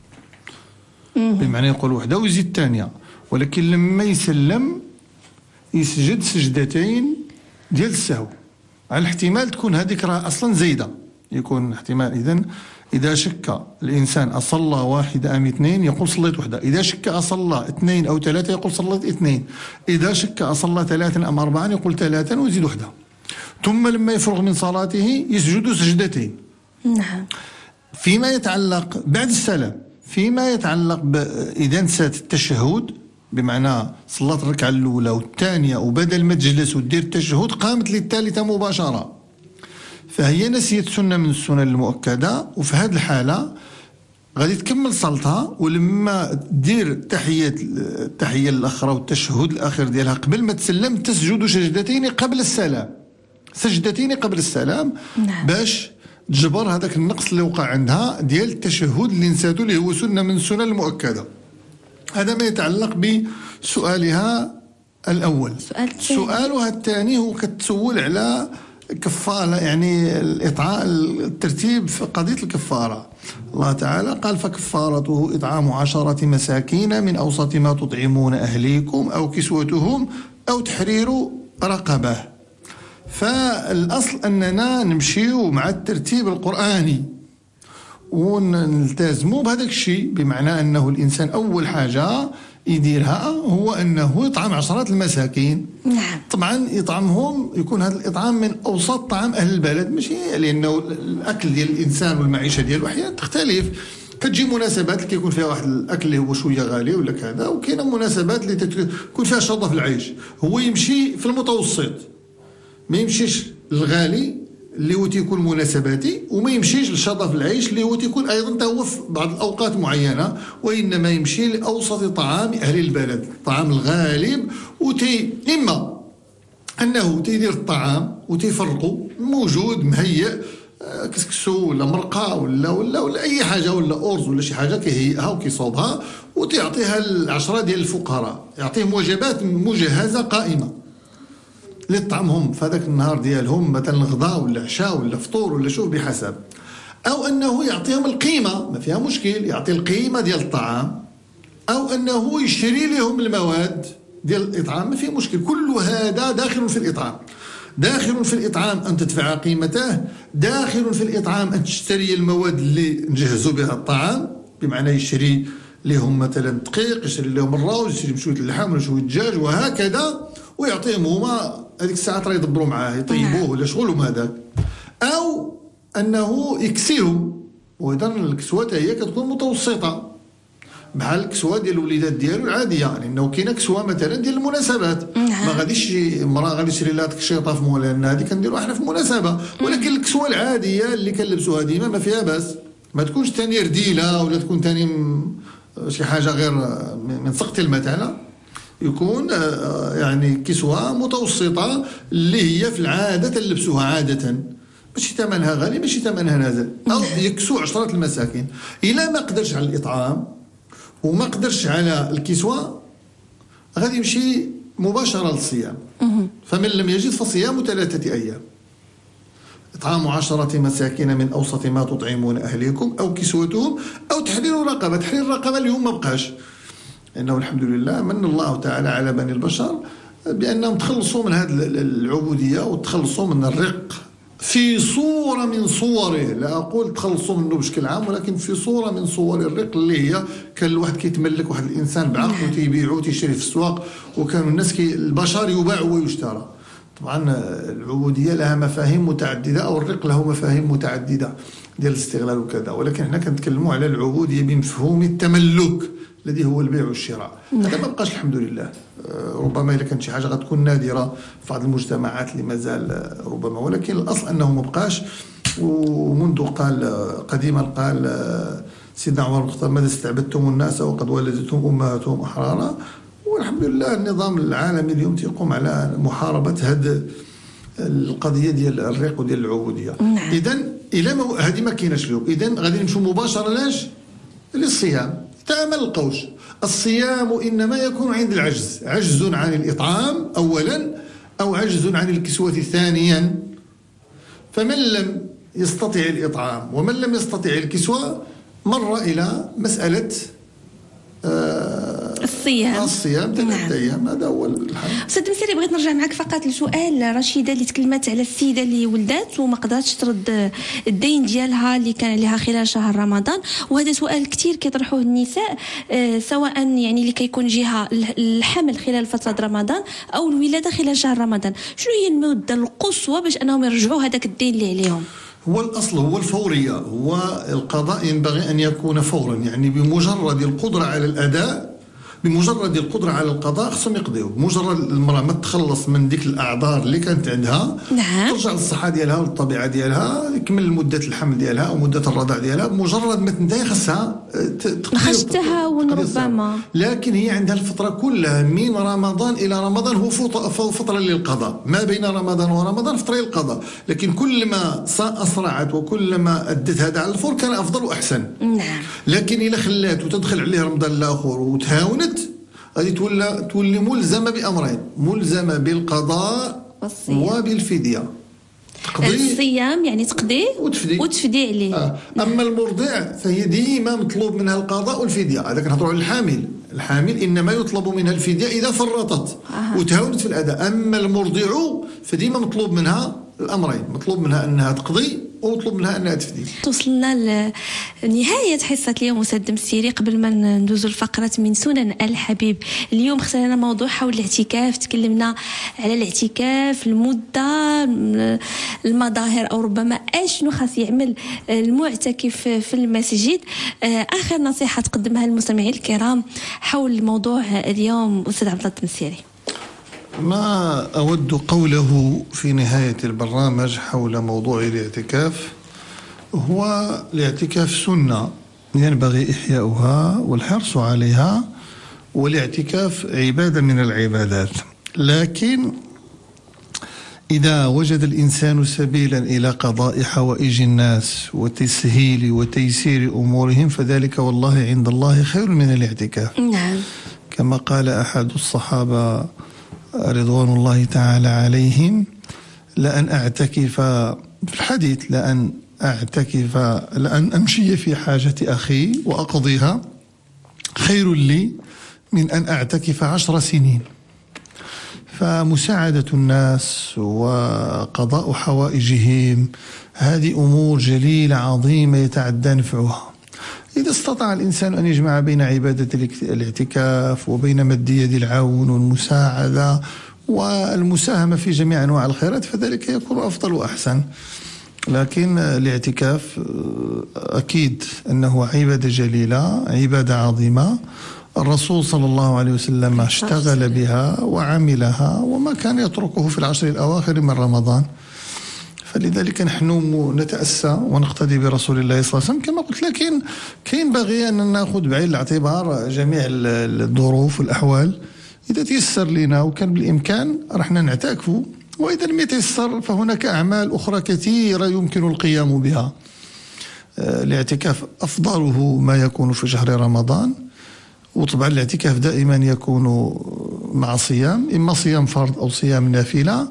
بمعنى يقول 1 ويزيد الثانية. ولكن لما يسلم يسجد 2 ديال السهو، على الاحتمال تكون هذيك راه أصلا زايدة، يكون احتمال. إذن إذا شك الإنسان أصلى 1 أم 2 يقول صليت 1، إذا شك أصلى 2 أو 3 يقول صليت 2، إذا شك أصلى 3 أم 4 يقول 3 ويزيد 1. ثم لما يفرغ من صلاته يسجد 2. نعم. فيما يتعلق بعد السلام، فيما يتعلق إذا نسات التشهد بمعنى صلات الركعة الأولى والثانية وبدل ما تجلس ودير التشهد قامت للثالثة مباشرة، فهي نسيت سنة من السنن المؤكدة، وفي هذه الحالة غادي تكمل صلاتها، ولما دير التحية الأخرى والتشهد الأخير ديالها قبل ما تسلم تسجد سجدتين قبل السلام باش تجبر هذاك النقص اللي وقع عندها ديال التشهد اللي نساتو اللي هو سنة من السنن المؤكدة. هذا ما يتعلق بسؤالها الأول. سؤالها الثاني هو كتسول على كفارة، يعني الترتيب في قضية الكفارة. الله تعالى قال فكفارته إطعام 10 مساكين من أوسط ما تطعمون أهليكم أو كسوتهم أو تحرير رقبة. فالأصل أننا نمشيو مع الترتيب القرآني ونلتزموا بهذاك الشيء، بمعنى أنه الإنسان أول حاجة يديرها هو أنه يطعم 10 المساكين. نعم. طبعا يطعمهم يكون هذا الإطعام من أوسط طعام أهل البلد، ماشي لأنه الأكل ديال الإنسان والمعيشة ديالو أحيانا تختلف. كتجي مناسبات اللي كيكون فيها واحد الأكل اللي هو شوية غالي ولا كذا، وكاينة مناسبات اللي تكون فيها شرطة في العيش، هو يمشي في المتوسط، ما يمشيش الغالي اللي هو تيكون مناسباتي، وما يمشيش للشظف في العيش اللي هو تيكون ايضا هو في بعض الاوقات معينه، وانما يمشي لاوسط طعام اهل البلد، الطعام الغالب، اما انه تيدير الطعام وتيفرقه موجود مهيئ، كسكسو ولا مرقه ولا اي حاجه ولا ارز ولا شي حاجه كيهيئها وكيصوبها وتعطيها ال10 ديال الفقراء، يعطيهم وجبات مجهزه قائمه اللي طعمهم في هذاك النهار ديالهم، مثلا الغداء ولا عشاء ولا فطور ولا شوف بحسب. او انه يعطيهم القيمه، ما فيها مشكل، يعطي القيمه ديال الطعام، او انه يشتري لهم المواد ديال الاطعام، ما فيه مشكل. كل هذا داخل في الاطعام. داخل في الاطعام ان تدفع قيمته، داخل في الاطعام ان تشتري المواد اللي نجهزوا بها الطعام، بمعنى يشتري لهم مثلا دقيق، يشتري لهم الروز، يشتري شويه اللحم ولا شويه الدجاج وهكذا، ويعطيهم هما هذيك الساعات راه يدبروا معاه يطيبوه ولا شغلهم هذاك. او انه يكسيهم، واذا الكسوه هي كتكون متوسطه بحال الكسوه ديال الوليدات ديالو العاديه، لانه كاينه كسوه مثلا ديال المناسبات، ما غاديش شي امراه غادي تشري لها الشيطه في مولانا، هذه كنديروها حنا في مناسبه، ولكن الكسوه العاديه اللي كنلبسوها ديما ما فيها باس، ما تكونش ثاني رديله ولا تكون ثاني شي حاجه غير من سقط المتانه، يكون يعني كسوة متوسطة اللي هي في العادة تلبسوها عادة، ماشي ثمنها غالي ماشي ثمنها نازل. أو يكسو 10 المساكين. إلا ما قدرش على الإطعام وما قدرش على الكسوة غادي يمشي مباشرة للصيام. فمن لم يجد فصيام 3 أيام. إطعام 10 مساكين من أوسط ما تطعمون أهليكم أو كسوتهم أو تحرير رقبة. تحرير الرقبة اليوم ما بقاش، لأنه الحمد لله من الله تعالى على بني البشر بأنهم تخلصوا من هذه العبودية وتخلصوا من الرق في صورة من صوره، لا أقول تخلصوا منه بشكل عام، ولكن في صورة من صور الرق اللي هي كان الواحد كيتملك واحد الإنسان بعقله وتيبيعه وتيشري في السواق، وكانوا الناس البشر يباع ويشترى. طبعا العبودية لها مفاهيم متعددة، أو الرق له مفاهيم متعددة ديال الاستغلال وكذا، ولكن احنا كنتكلموا على العبودية بمفهوم التملك الذي هو البيع والشراء. هذا ما بقاش الحمد لله. ربما إذا كانت شي حاجة غتكون نادرة في بعض المجتمعات اللي مازال ربما، ولكن الأصل أنه ما بقاش. ومنذ قديما قال سيدنا عمر بن الخطاب ماذا استعبدتم الناس وقد ولدتهم أمهاتهم أحرارا. والحمد لله النظام العالمي اليوم تيقوم على محاربة هذه القضية ديال الرق وديال العبودية. إذن إلا هذه ما كايناش اليوم، إذن غادي نمشوا مباشرة للصيام. تأمل القوش. الصيام إنما يكون عند العجز، عجز عن الإطعام أولا أو عجز عن الكسوة ثانيا. فمن لم يستطع الإطعام ومن لم يستطع الكسوة مر إلى مسألة الصيام 3 أيام. هذا هو الحل. أستاذ مسيري بغيت نرجع معك فقط لسؤال رشيدة اللي تكلمت على السيدة اللي ولدات وما قدرتش ترد الدين ديالها اللي كان عليها خلال شهر رمضان، وهذا سؤال كثير كيطرحوه النساء، سواء يعني اللي كيكون جهة الحمل خلال فترة رمضان أو الولادة خلال شهر رمضان، شنو هي المدة القصوى باش أنهم يرجعوا هذاك الدين اللي عليهم؟ هو الأصل هو الفورية، هو القضاء ينبغي أن يكون فورا، يعني بمجرد القدرة على الأداء بمجرد القدره على القضاء خصهم يقضيو. بمجرد المراه ما تخلص من ديك الاعذار اللي كانت عندها، ترجع للصحه ديالها والطبيعه ديالها، يكمل مده الحمل ديالها او مده الرضاع ديالها. بمجرد ما تنتهي خصها ما خاصش التهاون ربما، لكن هي عندها الفتره كلها من رمضان الى رمضان هو فتره للقضاء، ما بين رمضان ورمضان فتره للقضاء. لكن كل ما اسرعت وكل ما ادت هذا على الفور كان افضل واحسن. نعم. لكن الا خلات وتدخل عليه رمضان الاخر وتهاونت غادي تولي ملزمه بامرين، ملزمه بالقضاء وبالفديه. الصيام يعني تقضي وتفدي عليه. اما المرضع فهي ديما مطلوب منها القضاء والفديه. هذا كنهضروا على الحامل انما يطلب منها الفديه اذا فرطت وتهاونت في الاداء. اما المرضع فديما مطلوب منها الامرين، مطلوب منها انها تقضي ومطلوب منها انها تفدي. وصلنا لنهايه حصه اليوم استاذ دمسيري. قبل ما ندوزوا الفقره من سنن الحبيب، اليوم اختارنا موضوع حول الاعتكاف. تكلمنا على الاعتكاف، المده، المظاهر او ربما اشنو خاص يعمل المعتكف في المسجد. اخر نصيحه تقدمها للمستمعين الكرام حول موضوع اليوم استاذ عبد الله الدمسيري. ما أود قوله في نهاية البرنامج حول موضوع الاعتكاف هو الاعتكاف سنة ينبغي إحياؤها والحرص عليها، والاعتكاف عبادة من العبادات. لكن إذا وجد الإنسان سبيلا إلى قضاء حوائج الناس وتسهيل وتيسير أمورهم فذلك والله عند الله خير من الاعتكاف. نعم. كما قال أحد الصحابة رضوان الله تعالى عليهم: لأن أعتكف في الحديث لأن أمشي في حاجة أخي وأقضيها خير لي من أن أعتكف 10 سنين. فمساعدة الناس وقضاء حوائجهم هذه أمور جليلة عظيمة يتعدى نفعها. إذا استطاع الإنسان أن يجمع بين عبادة الاعتكاف وبين مد يد العون والمساعدة والمساهمة في جميع أنواع الخيرات فذلك يكون أفضل وأحسن. لكن الاعتكاف أكيد أنه عبادة جليلة، عبادة عظيمة. الرسول صلى الله عليه وسلم اشتغل بها وعملها وما كان يتركه في العشر الأواخر من رمضان. فلذلك نحن نتأسى ونقتدي برسول الله صلى الله عليه وسلم كما قلت. لكن ينبغي أن نأخذ بعين الاعتبار جميع الظروف والأحوال. إذا تيسر لنا وكان بالإمكان رحنا نعتكفوا، وإذا لم يتيسر فهناك أعمال أخرى كثيرة يمكن القيام بها. الاعتكاف أفضله ما يكون في شهر رمضان، وطبعا الاعتكاف دائما يكون مع صيام، إما صيام فرض أو صيام نافلة.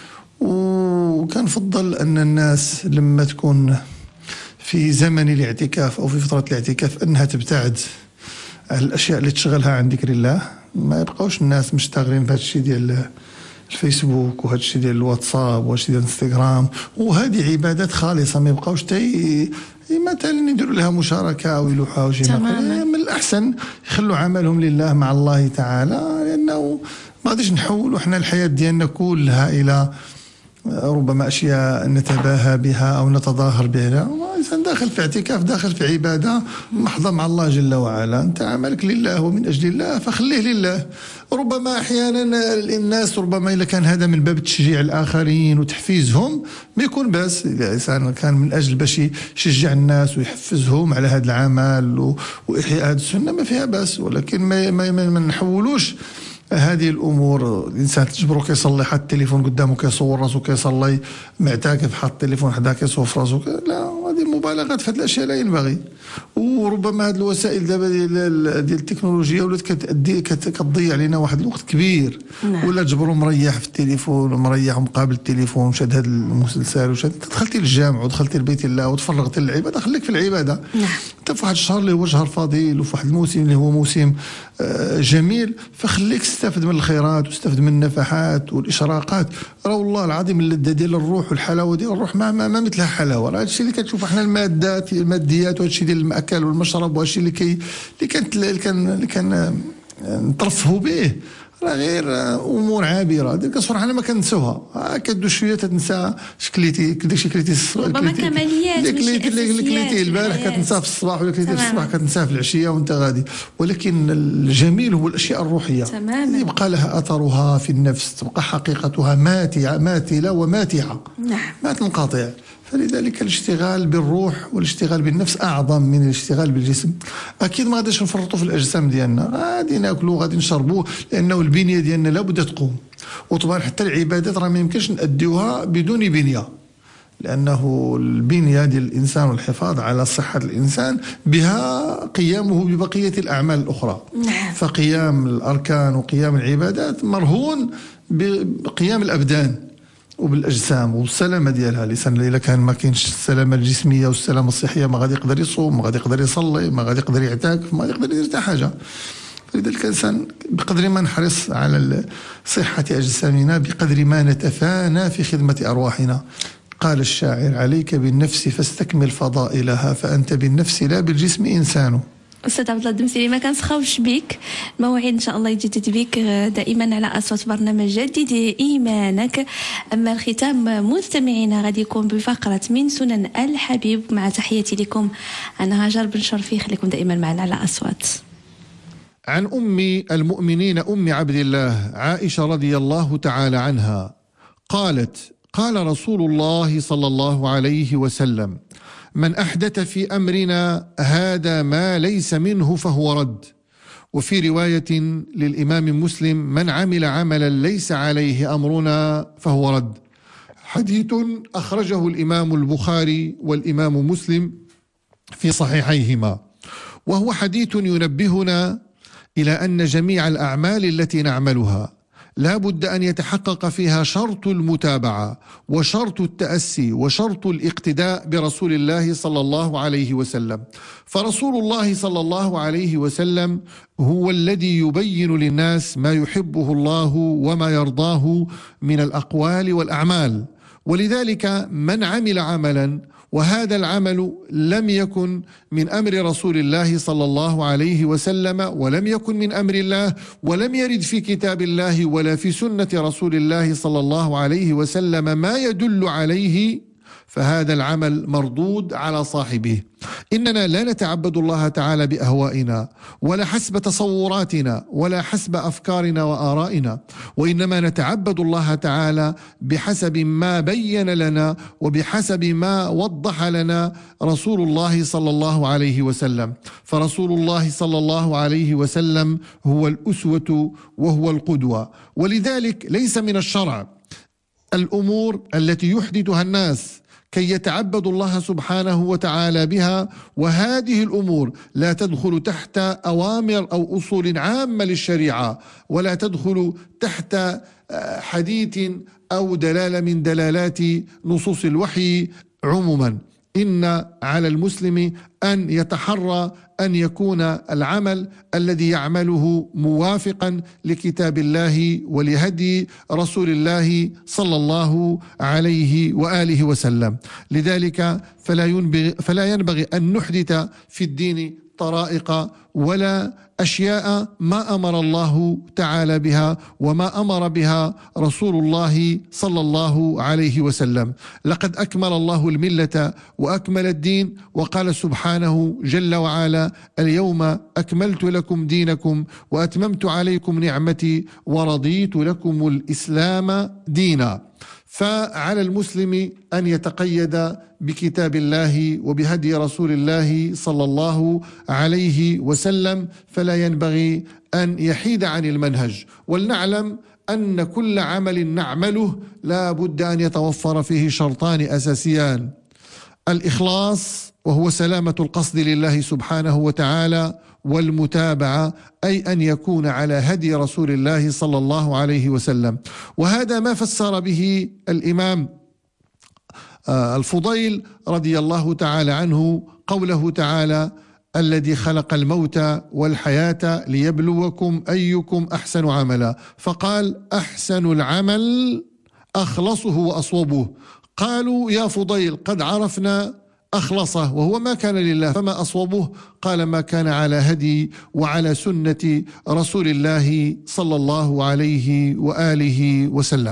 وكان فضل أن الناس لما تكون في زمن الاعتكاف أو في فترة الاعتكاف أنها تبتعد عن الأشياء اللي تشغلها عن ذكر الله. ما يبقاوش الناس مشتغلين بهذا الشيء ديال الفيسبوك وهذا الشيء ديال الواتساب وهذا الشيء ديال الانستغرام، وهذه عبادات خالصة. ما يبقاوش مثلا يديروا لها مشاركة أو يلوحها أو شيء. من الأحسن يخلوا عملهم لله مع الله تعالى، لأنه ما غاديش نحولوا احنا الحياة ديالنا كلها إلى ربما أشياء نتباهى بها أو نتظاهر بها. الإنسان داخل في اعتكاف، داخل في عبادة محضة مع الله جل وعلا. أنت عملك لله ومن أجل الله فخليه لله. ربما أحيانا الناس ربما إذا كان هذا من باب تشجيع الآخرين وتحفيزهم ما يكون بس. إذا الإنسان كان من أجل باش يشجع الناس ويحفزهم على هذا العمل وإحياء هذه السنة ما فيها بس. ولكن ما نحولوش هذه الامور. الانسان تجبرو كيصلي حط التليفون قدامه كيصور راسو كيصلي، معتكف حط التليفون حدا كيصور في راسو. لا، هذه مبالغات في هذه الاشياء لا ينبغي. وربما هذه الوسائل دابا ديال التكنولوجيا ولات كتضيع علينا واحد الوقت كبير. ولا تجبرو مريح في التليفون ومريح ومقابل التليفون وشاد هذا المسلسل وشاد. دخلتي للجامع ودخلتي لبيت الله وتفرغتي للعباده، خليك في العباده. انت في واحد الشهر اللي هو شهر فضيل وفي واحد الموسم اللي هو موسم جميل، فخليك تستافد من الخيرات وتستافد من النفحات والاشراقات. راه والله العظيم اللذه ديال الروح والحلاوه ديال الروح ما مثلها حلاوه. راه هادشي اللي كتشوف احنا الماديات وهادشي ديال المأكل والمشرب وهادشي اللي كان نترفهوا به، راه غير امور عابره. ديك الصراحه انا ما كنسوها، كدوز شويه تنسى شكليتي داكشي كليتي ربما كماليات كليتي البارح كتنساه في الصباح، ولا كليتي في الصباح كتنساه في العشيه وانت غادي. ولكن الجميل هو الاشياء الروحيه تماما، يبقى لها اثرها في النفس، تبقى حقيقتها ماتله وماتعه، ما تنقطع. فلذلك الاشتغال بالروح والاشتغال بالنفس أعظم من الاشتغال بالجسم. أكيد ما غاديش نفرطوا في الأجسام ديالنا، غادي ناكلوا غادي نشربوا، لأنه البنية ديالنا لابد تقوم. وطبعا حتى العبادات راه ما يمكنش نأديوها بدون بنية، لأنه البنية ديال الإنسان والحفاظ على صحة الإنسان بها قيامه ببقية الأعمال الأخرى. فقيام الأركان وقيام العبادات مرهون بقيام الأبدان وبالاجسام والسلامه ديالها. الا كان ما كاينش السلامه الجسميه والسلامه الصحيه ما غادي يقدر يصوم، ما غادي يقدر يصلي، ما غادي يقدر يعتكف، ما غادي يقدر يدير حتى حاجه. لذلك الانسان بقدر ما نحرص على صحه اجسامنا بقدر ما نتفانى في خدمه ارواحنا. قال الشاعر: عليك بالنفس فاستكمل فضائلها، فانت بالنفس لا بالجسم انسان. أستاذ عبد الله الدمسيري، ما كنسخاوش بك، الموعد إن شاء الله يجدد بك دائما على أصوات برنامج جدد إيمانك. أما الختام مستمعينا غادي يكون بفقرة من سنن الحبيب، مع تحياتي لكم أنا هاجر بن شرفي، خليكم دائما معنا على أصوات. عن أم المؤمنين أم عبد الله عائشة رضي الله تعالى عنها قالت: قال رسول الله صلى الله عليه وسلم: من أحدث في أمرنا هذا ما ليس منه فهو رد. وفي رواية للإمام مسلم: من عمل عملا ليس عليه أمرنا فهو رد. حديث أخرجه الإمام البخاري والإمام مسلم في صحيحيهما، وهو حديث ينبهنا إلى أن جميع الأعمال التي نعملها لا بد أن يتحقق فيها شرط المتابعة وشرط التأسي وشرط الاقتداء برسول الله صلى الله عليه وسلم. فرسول الله صلى الله عليه وسلم هو الذي يبين للناس ما يحبه الله وما يرضاه من الأقوال والأعمال. ولذلك من عمل عملا وهذا العمل لم يكن من أمر رسول الله صلى الله عليه وسلم ولم يكن من أمر الله ولم يرد في كتاب الله ولا في سنة رسول الله صلى الله عليه وسلم ما يدل عليه، فهذا العمل مردود على صاحبه. إننا لا نتعبد الله تعالى بأهوائنا ولا حسب تصوراتنا ولا حسب أفكارنا وآرائنا، وإنما نتعبد الله تعالى بحسب ما بين لنا وبحسب ما وضح لنا رسول الله صلى الله عليه وسلم. فرسول الله صلى الله عليه وسلم هو الأسوة وهو القدوة. ولذلك ليس من الشرع الأمور التي يحدثها الناس كي يتعبدوا الله سبحانه وتعالى بها، وهذه الأمور لا تدخل تحت أوامر أو أصول عامة للشريعة، ولا تدخل تحت حديث أو دلالة من دلالات نصوص الوحي عموما. إن على المسلم أن يتحرى أن يكون العمل الذي يعمله موافقا لكتاب الله ولهدي رسول الله صلى الله عليه وآله وسلم. لذلك فلا ينبغي أن نحدث في الدين طرائق ولا أشياء ما أمر الله تعالى بها وما أمر بها رسول الله صلى الله عليه وسلم. لقد أكمل الله الملة وأكمل الدين، وقال سبحانه جل وعلا: اليوم أكملت لكم دينكم وأتممت عليكم نعمتي ورضيت لكم الإسلام دينا. فعلى المسلم أن يتقيد بكتاب الله وبهدي رسول الله صلى الله عليه وسلم، فلا ينبغي أن يحيد عن المنهج. ولنعلم أن كل عمل نعمله لا بد أن يتوفر فيه شرطان أساسيان: الإخلاص وهو سلامة القصد لله سبحانه وتعالى، والمتابعة أي أن يكون على هدي رسول الله صلى الله عليه وسلم. وهذا ما فسر به الإمام الفضيل رضي الله تعالى عنه قوله تعالى: الذي خلق الموت والحياة ليبلوكم أيكم أحسن عملا. فقال: أحسن العمل أخلصه وأصوبه. قالوا: يا فضيل قد عرفنا أخلصه وهو ما كان لله، فما أصوبه؟ قال ما كان على هدي وعلى سنة رسول الله صلى الله عليه وآله وسلم.